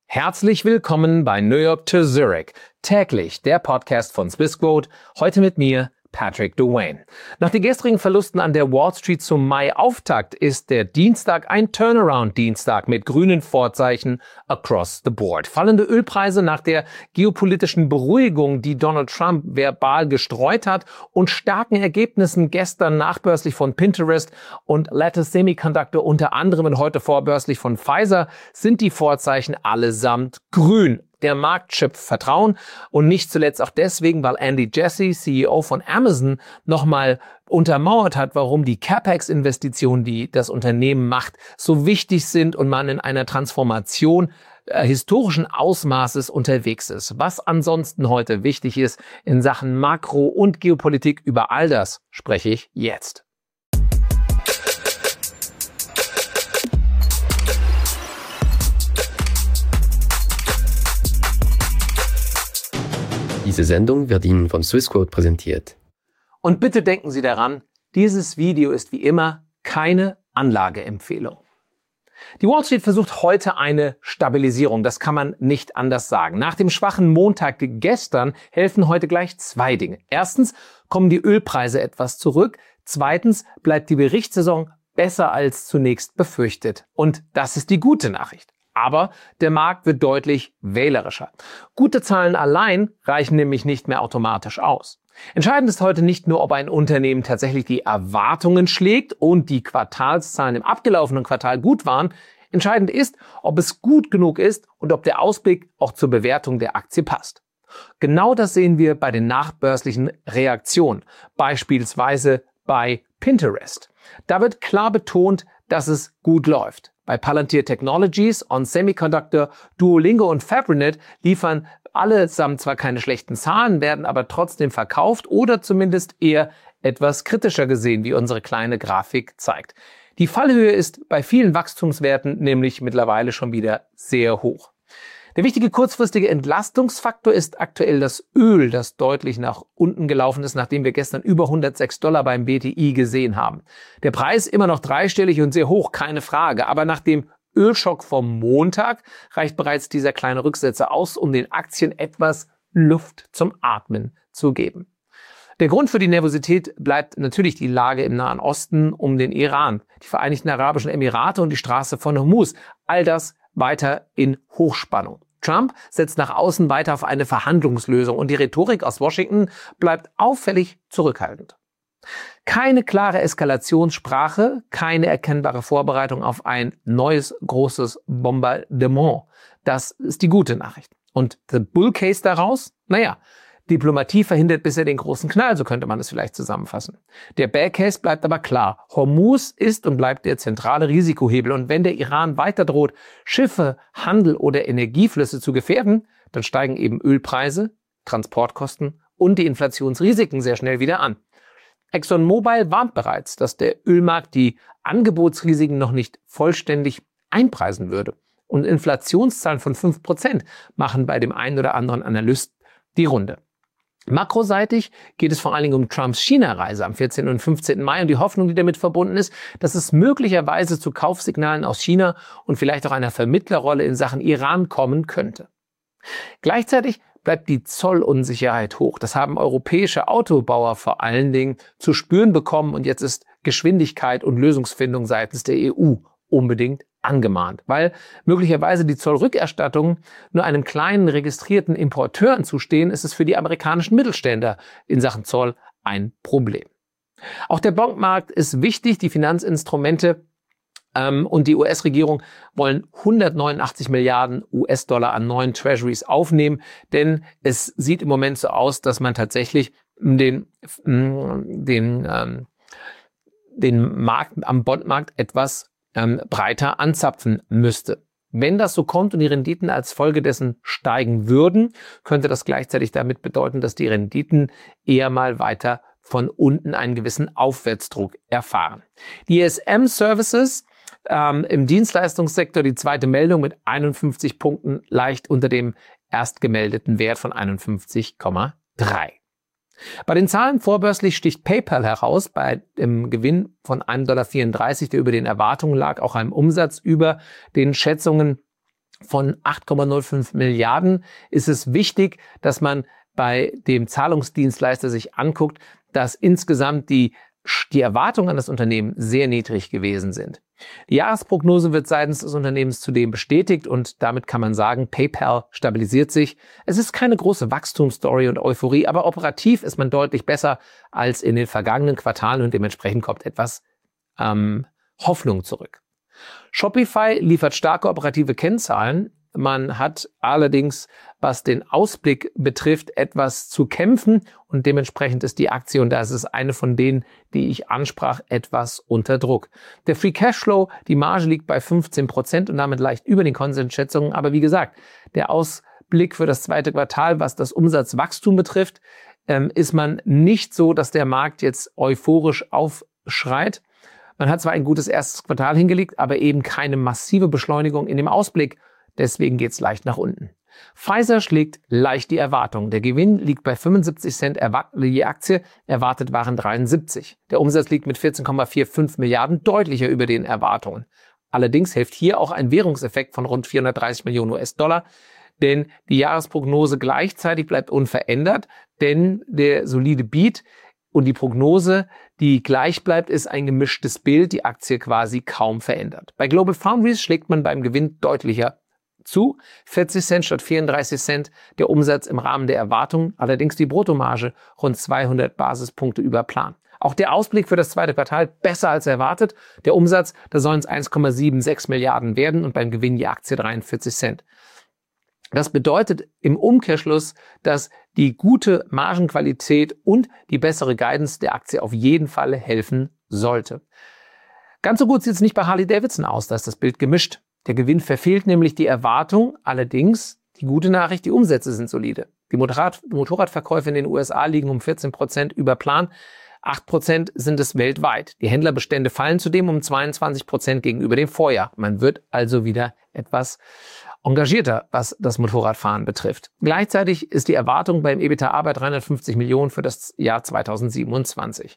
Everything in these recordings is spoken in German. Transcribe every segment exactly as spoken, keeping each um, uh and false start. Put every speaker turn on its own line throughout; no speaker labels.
Herzlich willkommen bei New York to Zurich, täglich der Podcast von Swissquote, heute mit mir, Patrick Dewayne. Nach den gestrigen Verlusten an der Wall Street zum Mai-Auftakt ist der Dienstag ein Turnaround-Dienstag mit grünen Vorzeichen across the board. Fallende Ölpreise nach der geopolitischen Beruhigung, die Donald Trump verbal gestreut hat, und starken Ergebnissen gestern nachbörslich von Pinterest und Lattice Semiconductor, unter anderem und heute vorbörslich von Pfizer, sind die Vorzeichen allesamt grün. Der Markt schöpft Vertrauen und nicht zuletzt auch deswegen, weil Andy Jassy, C E O von Amazon, nochmal untermauert hat, warum die CapEx-Investitionen, die das Unternehmen macht, so wichtig sind und man in einer Transformation äh, historischen Ausmaßes unterwegs ist. Was ansonsten heute wichtig ist in Sachen Makro- und Geopolitik, über all das spreche ich jetzt.
Diese Sendung wird Ihnen von Swissquote präsentiert.
Und bitte denken Sie daran, dieses Video ist wie immer keine Anlageempfehlung. Die Wall Street versucht heute eine Stabilisierung, das kann man nicht anders sagen. Nach dem schwachen Montag gestern helfen heute gleich zwei Dinge. Erstens kommen die Ölpreise etwas zurück. Zweitens bleibt die Berichtssaison besser als zunächst befürchtet. Und das ist die gute Nachricht. Aber der Markt wird deutlich wählerischer. Gute Zahlen allein reichen nämlich nicht mehr automatisch aus. Entscheidend ist heute nicht nur, ob ein Unternehmen tatsächlich die Erwartungen schlägt und die Quartalszahlen im abgelaufenen Quartal gut waren. Entscheidend ist, ob es gut genug ist und ob der Ausblick auch zur Bewertung der Aktie passt. Genau das sehen wir bei den nachbörslichen Reaktionen, beispielsweise bei Pinterest. Da wird klar betont, dass es gut läuft. Bei Palantir Technologies, On Semiconductor, Duolingo und Fabrinet liefern allesamt zwar keine schlechten Zahlen, werden aber trotzdem verkauft oder zumindest eher etwas kritischer gesehen, wie unsere kleine Grafik zeigt. Die Fallhöhe ist bei vielen Wachstumswerten nämlich mittlerweile schon wieder sehr hoch. Der wichtige kurzfristige Entlastungsfaktor ist aktuell das Öl, das deutlich nach unten gelaufen ist, nachdem wir gestern über hundertsechs Dollar beim B T I gesehen haben. Der Preis immer noch dreistellig und sehr hoch, keine Frage. Aber nach dem Ölschock vom Montag reicht bereits dieser kleine Rücksetzer aus, um den Aktien etwas Luft zum Atmen zu geben. Der Grund für die Nervosität bleibt natürlich die Lage im Nahen Osten um den Iran, die Vereinigten Arabischen Emirate und die Straße von Hormuz. All das weiter in Hochspannung. Trump setzt nach außen weiter auf eine Verhandlungslösung und die Rhetorik aus Washington bleibt auffällig zurückhaltend. Keine klare Eskalationssprache, keine erkennbare Vorbereitung auf ein neues großes Bombardement. Das ist die gute Nachricht. Und the Bull Case daraus? Naja, Diplomatie verhindert bisher den großen Knall, so könnte man es vielleicht zusammenfassen. Der Bear Case bleibt aber klar. Hormuz ist und bleibt der zentrale Risikohebel. Und wenn der Iran weiter droht, Schiffe, Handel oder Energieflüsse zu gefährden, dann steigen eben Ölpreise, Transportkosten und die Inflationsrisiken sehr schnell wieder an. ExxonMobil warnt bereits, dass der Ölmarkt die Angebotsrisiken noch nicht vollständig einpreisen würde. Und Inflationszahlen von fünf Prozent machen bei dem einen oder anderen Analyst die Runde. Makroseitig geht es vor allen Dingen um Trumps China-Reise am vierzehnten und fünfzehnten Mai und die Hoffnung, die damit verbunden ist, dass es möglicherweise zu Kaufsignalen aus China und vielleicht auch einer Vermittlerrolle in Sachen Iran kommen könnte. Gleichzeitig bleibt die Zollunsicherheit hoch. Das haben europäische Autobauer vor allen Dingen zu spüren bekommen und jetzt ist Geschwindigkeit und Lösungsfindung seitens der E U unbedingt angemahnt, weil möglicherweise die Zollrückerstattungen nur einem kleinen registrierten Importeuren zustehen, ist es für die amerikanischen Mittelständler in Sachen Zoll ein Problem. Auch der Bankmarkt ist wichtig. Die Finanzinstrumente ähm, und die U S-Regierung wollen hundertneunundachtzig Milliarden U S-Dollar an neuen Treasuries aufnehmen, denn es sieht im Moment so aus, dass man tatsächlich den, den, ähm, den Markt am Bondmarkt etwas Ähm, breiter anzapfen müsste. Wenn das so kommt und die Renditen als Folge dessen steigen würden, könnte das gleichzeitig damit bedeuten, dass die Renditen eher mal weiter von unten einen gewissen Aufwärtsdruck erfahren. Die E S M Services ähm, im Dienstleistungssektor, die zweite Meldung mit einundfünfzig Punkten, leicht unter dem erst gemeldeten Wert von einundfünfzig Komma drei. Bei den Zahlen vorbörslich sticht PayPal heraus, bei dem Gewinn von ein Komma vierunddreißig Dollar, der über den Erwartungen lag, auch einem Umsatz über den Schätzungen von acht Komma null fünf Milliarden ist es wichtig, dass man bei dem Zahlungsdienstleister sich anguckt, dass insgesamt die, die Erwartungen an das Unternehmen sehr niedrig gewesen sind. Die Jahresprognose wird seitens des Unternehmens zudem bestätigt und damit kann man sagen, PayPal stabilisiert sich. Es ist keine große Wachstumsstory und Euphorie, aber operativ ist man deutlich besser als in den vergangenen Quartalen und dementsprechend kommt etwas ähm, Hoffnung zurück. Shopify liefert starke operative Kennzahlen. Man hat allerdings, was den Ausblick betrifft, etwas zu kämpfen und dementsprechend ist die Aktie, und das ist eine von denen, die ich ansprach, etwas unter Druck. Der Free Cashflow, die Marge liegt bei fünfzehn Prozent und damit leicht über den Konsensschätzungen, aber wie gesagt, der Ausblick für das zweite Quartal, was das Umsatzwachstum betrifft, ähm, ist man nicht so, dass der Markt jetzt euphorisch aufschreit. Man hat zwar ein gutes erstes Quartal hingelegt, aber eben keine massive Beschleunigung in dem Ausblick. Deswegen geht es leicht nach unten. Pfizer schlägt leicht die Erwartung. Der Gewinn liegt bei fünfundsiebzig Cent je Aktie, erwartet waren dreiundsiebzig. Der Umsatz liegt mit vierzehn Komma fünfundvierzig Milliarden deutlicher über den Erwartungen. Allerdings hilft hier auch ein Währungseffekt von rund vierhundertdreißig Millionen U S-Dollar, denn die Jahresprognose gleichzeitig bleibt unverändert, denn der solide Beat und die Prognose, die gleich bleibt, ist ein gemischtes Bild, die Aktie quasi kaum verändert. Bei GlobalFoundries schlägt man beim Gewinn deutlicher zu, vierzig Cent statt vierunddreißig Cent, der Umsatz im Rahmen der Erwartungen, allerdings die Bruttomarge rund zweihundert Basispunkte über Plan. Auch der Ausblick für das zweite Quartal besser als erwartet. Der Umsatz, da sollen es eins Komma sechsundsiebzig Milliarden werden und beim Gewinn die Aktie dreiundvierzig Cent. Das bedeutet im Umkehrschluss, dass die gute Margenqualität und die bessere Guidance der Aktie auf jeden Fall helfen sollte. Ganz so gut sieht es nicht bei Harley-Davidson aus, da ist das Bild gemischt. Der Gewinn verfehlt nämlich die Erwartung, allerdings die gute Nachricht, die Umsätze sind solide. Die Motorrad Motorradverkäufe in den U S A liegen um vierzehn Prozent über Plan, acht Prozent sind es weltweit. Die Händlerbestände fallen zudem um zweiundzwanzig Prozent gegenüber dem Vorjahr. Man wird also wieder etwas engagierter, was das Motorradfahren betrifft. Gleichzeitig ist die Erwartung beim EBITDA bei dreihundertfünfzig Millionen für das Jahr zweitausendsiebenundzwanzig.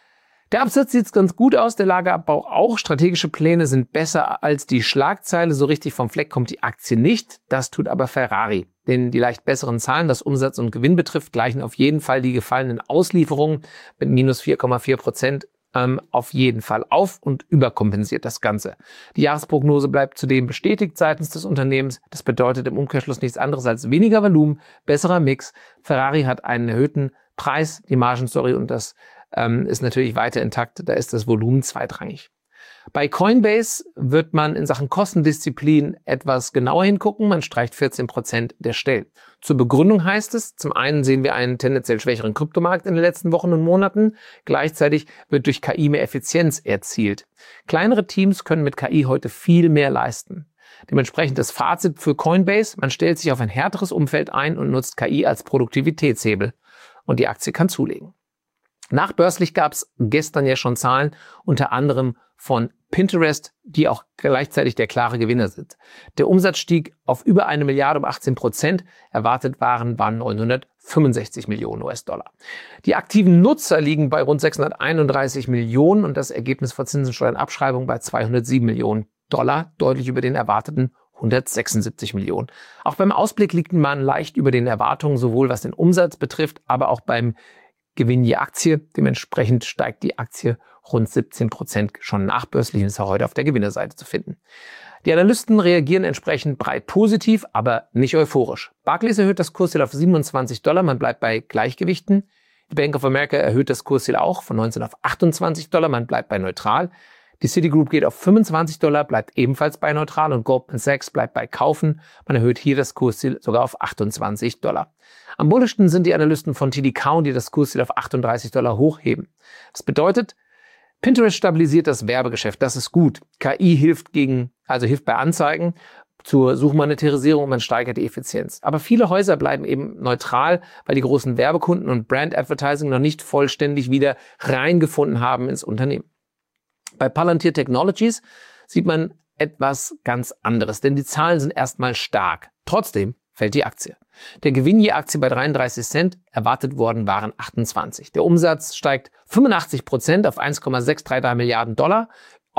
Der Absatz sieht ganz gut aus, der Lagerabbau auch. Strategische Pläne sind besser als die Schlagzeile. So richtig vom Fleck kommt die Aktie nicht. Das tut aber Ferrari. Denn die leicht besseren Zahlen, was Umsatz und Gewinn betrifft, gleichen auf jeden Fall die gefallenen Auslieferungen mit minus vier Komma vier Prozent ähm, auf jeden Fall auf und überkompensiert das Ganze. Die Jahresprognose bleibt zudem bestätigt seitens des Unternehmens. Das bedeutet im Umkehrschluss nichts anderes als weniger Volumen, besserer Mix. Ferrari hat einen erhöhten Preis, die Margenstory und das ähm, ist natürlich weiter intakt. Da ist das Volumen zweitrangig. Bei Coinbase wird man in Sachen Kostendisziplin etwas genauer hingucken. Man streicht vierzehn Prozent der Stellen. Zur Begründung heißt es, zum einen sehen wir einen tendenziell schwächeren Kryptomarkt in den letzten Wochen und Monaten. Gleichzeitig wird durch K I mehr Effizienz erzielt. Kleinere Teams können mit K I heute viel mehr leisten. Dementsprechend das Fazit für Coinbase: Man stellt sich auf ein härteres Umfeld ein und nutzt K I als Produktivitätshebel. Und die Aktie kann zulegen. Nachbörslich gab es gestern ja schon Zahlen, unter anderem von Pinterest, die auch gleichzeitig der klare Gewinner sind. Der Umsatz stieg auf über eine Milliarde um achtzehn Prozent. Erwartet waren, waren neunhundertfünfundsechzig Millionen U S-Dollar. Die aktiven Nutzer liegen bei rund sechshunderteinunddreißig Millionen und das Ergebnis vor Zinsen, Steuern, Abschreibung bei zweihundertsieben Millionen Dollar, deutlich über den erwarteten hundertsechsundsiebzig Millionen. Auch beim Ausblick liegt man leicht über den Erwartungen, sowohl was den Umsatz betrifft, aber auch beim Gewinn je Aktie. Dementsprechend steigt die Aktie rund siebzehn Prozent schon nachbörslich und ist auch heute auf der Gewinnerseite zu finden. Die Analysten reagieren entsprechend breit positiv, aber nicht euphorisch. Barclays erhöht das Kursziel auf siebenundzwanzig Dollar, man bleibt bei Gleichgewichten. Die Bank of America erhöht das Kursziel auch von neunzehn auf achtundzwanzig Dollar, man bleibt bei neutral. Die Citigroup geht auf fünfundzwanzig Dollar, bleibt ebenfalls bei neutral und Goldman Sachs bleibt bei Kaufen. Man erhöht hier das Kursziel sogar auf achtundzwanzig Dollar. Am bullischsten sind die Analysten von T D Cowen, die das Kursziel auf achtunddreißig Dollar hochheben. Das bedeutet, Pinterest stabilisiert das Werbegeschäft, das ist gut. K I hilft gegen, also hilft bei Anzeigen zur Suchmonetarisierung und man steigert die Effizienz. Aber viele Häuser bleiben eben neutral, weil die großen Werbekunden und Brand Advertising noch nicht vollständig wieder reingefunden haben ins Unternehmen. Bei Palantir Technologies sieht man etwas ganz anderes, denn die Zahlen sind erstmal stark. Trotzdem fällt die Aktie. Der Gewinn je Aktie bei dreiunddreißig Cent, erwartet worden waren achtundzwanzig. Der Umsatz steigt fünfundachtzig Prozent auf eins Komma sechshundertdreiunddreißig Milliarden Dollar. Auch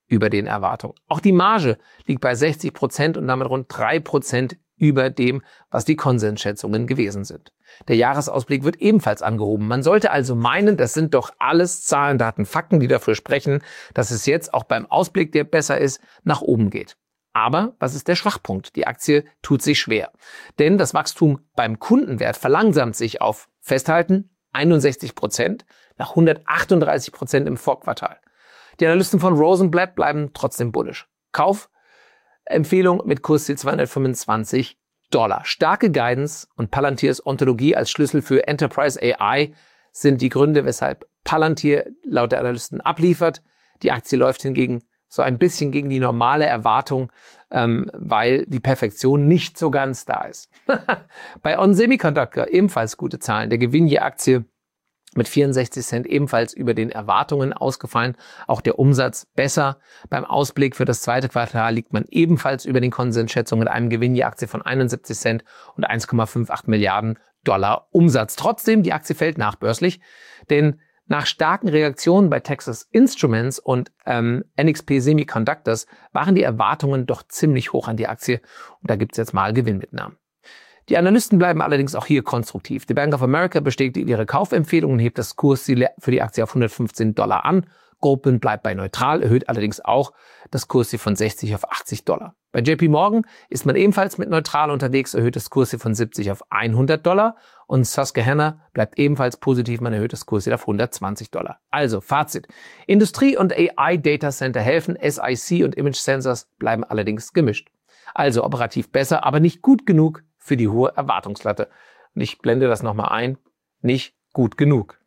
über den Erwartungen. Auch die Marge liegt bei sechzig Prozent und damit rund drei Prozent über dem, was die Konsensschätzungen gewesen sind. Der Jahresausblick wird ebenfalls angehoben. Man sollte also meinen, das sind doch alles Zahlen, Daten, Fakten, die dafür sprechen, dass es jetzt auch beim Ausblick, der besser ist, nach oben geht. Aber was ist der Schwachpunkt? Die Aktie tut sich schwer. Denn das Wachstum beim Kundenwert verlangsamt sich auf, festhalten, einundsechzig Prozent nach hundertachtunddreißig Prozent im Vorquartal. Die Analysten von Rosenblatt bleiben trotzdem bullish. Kaufempfehlung mit Kursziel zweihundertfünfundzwanzig Dollar. Starke Guidance und Palantirs Ontologie als Schlüssel für Enterprise A I sind die Gründe, weshalb Palantir laut der Analysten abliefert. Die Aktie läuft hingegen so ein bisschen gegen die normale Erwartung, ähm, weil die Perfektion nicht so ganz da ist. Bei On Semiconductor ebenfalls gute Zahlen. Der Gewinn je Aktie mit vierundsechzig Cent ebenfalls über den Erwartungen ausgefallen. Auch der Umsatz besser. Beim Ausblick für das zweite Quartal liegt man ebenfalls über den Konsensschätzungen mit einem Gewinn je Aktie von einundsiebzig Cent und eins Komma achtundfünfzig Milliarden Dollar Umsatz. Trotzdem, die Aktie fällt nachbörslich, denn nach starken Reaktionen bei Texas Instruments und ähm, N X P Semiconductors waren die Erwartungen doch ziemlich hoch an die Aktie und da gibt es jetzt mal Gewinnmitnahmen. Die Analysten bleiben allerdings auch hier konstruktiv. Die Bank of America bestätigt ihre Kaufempfehlung und hebt das Kursziel für die Aktie auf hundertfünfzehn Dollar an. Goldman bleibt bei neutral, erhöht allerdings auch das Kursziel von sechzig auf achtzig Dollar. Bei J P Morgan ist man ebenfalls mit neutral unterwegs, erhöht das Kursziel von siebzig auf hundert Dollar und Susquehanna bleibt ebenfalls positiv, man erhöht das Kursziel auf hundertzwanzig Dollar. Also Fazit: Industrie- und A I-Datacenter helfen, S I C und Image Sensors bleiben allerdings gemischt. Also operativ besser, aber nicht gut genug für die hohe Erwartungslatte. Und ich blende das nochmal ein, nicht gut genug.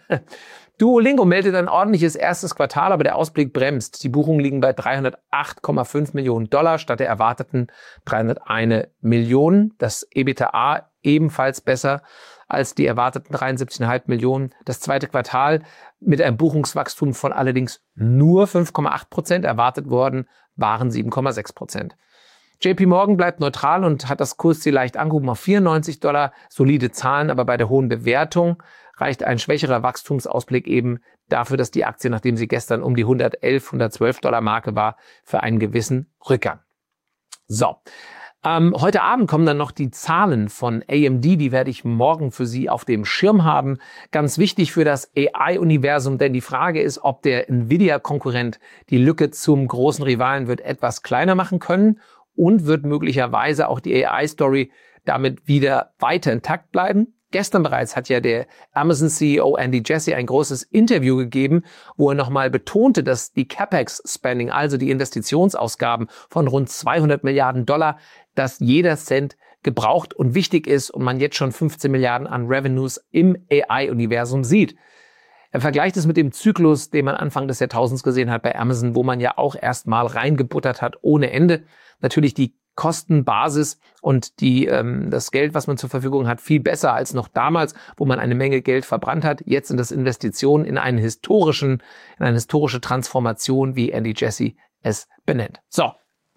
Duolingo meldet ein ordentliches erstes Quartal, aber der Ausblick bremst. Die Buchungen liegen bei dreihundertacht Komma fünf Millionen Dollar statt der erwarteten dreihunderteins Millionen. Das EBITDA ebenfalls besser als die erwarteten dreiundsiebzig Komma fünf Millionen. Das zweite Quartal mit einem Buchungswachstum von allerdings nur fünf Komma acht Prozent erwartet worden, waren sieben Komma sechs Prozent. J P Morgan bleibt neutral und hat das Kursziel leicht angehoben auf vierundneunzig Dollar. Solide Zahlen, aber bei der hohen Bewertung reicht ein schwächerer Wachstumsausblick eben dafür, dass die Aktie, nachdem sie gestern um die hundertelf, hundertzwölf Dollar Marke war, für einen gewissen Rückgang. So, ähm, heute Abend kommen dann noch die Zahlen von A M D, die werde ich morgen für Sie auf dem Schirm haben. Ganz wichtig für das A I-Universum, denn die Frage ist, ob der Nvidia-Konkurrent die Lücke zum großen Rivalen wird etwas kleiner machen können und wird möglicherweise auch die A I-Story damit wieder weiter intakt bleiben. Gestern bereits hat ja der Amazon-C E O Andy Jassy ein großes Interview gegeben, wo er nochmal betonte, dass die CapEx-Spending, also die Investitionsausgaben von rund zweihundert Milliarden Dollar, dass jeder Cent gebraucht und wichtig ist und man jetzt schon fünfzehn Milliarden an Revenues im A I-Universum sieht. Er vergleicht es mit dem Zyklus, den man Anfang des Jahrtausends gesehen hat bei Amazon, wo man ja auch erstmal reingebuttert hat ohne Ende. Natürlich die Kostenbasis und die, ähm, das Geld, was man zur Verfügung hat, viel besser als noch damals, wo man eine Menge Geld verbrannt hat. Jetzt sind das Investitionen in einen historischen, in eine historische Transformation, wie Andy Jassy es benennt. So,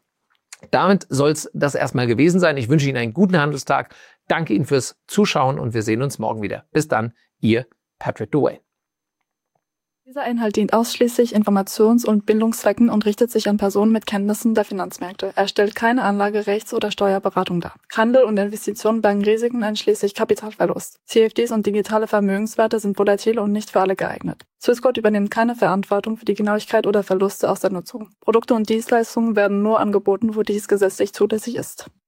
damit soll es das erstmal gewesen sein. Ich wünsche Ihnen einen guten Handelstag. Danke Ihnen fürs Zuschauen und wir sehen uns morgen wieder. Bis dann, Ihr Patrick Duane.
Dieser Inhalt dient ausschließlich Informations- und Bildungszwecken und richtet sich an Personen mit Kenntnissen der Finanzmärkte. Er stellt keine Anlage-, Rechts- oder Steuerberatung dar. Handel und Investitionen bergen Risiken einschließlich Kapitalverlust. C F Ds und digitale Vermögenswerte sind volatil und nicht für alle geeignet. Swissquote übernimmt keine Verantwortung für die Genauigkeit oder Verluste aus der Nutzung. Produkte und Dienstleistungen werden nur angeboten, wo dies gesetzlich zulässig ist.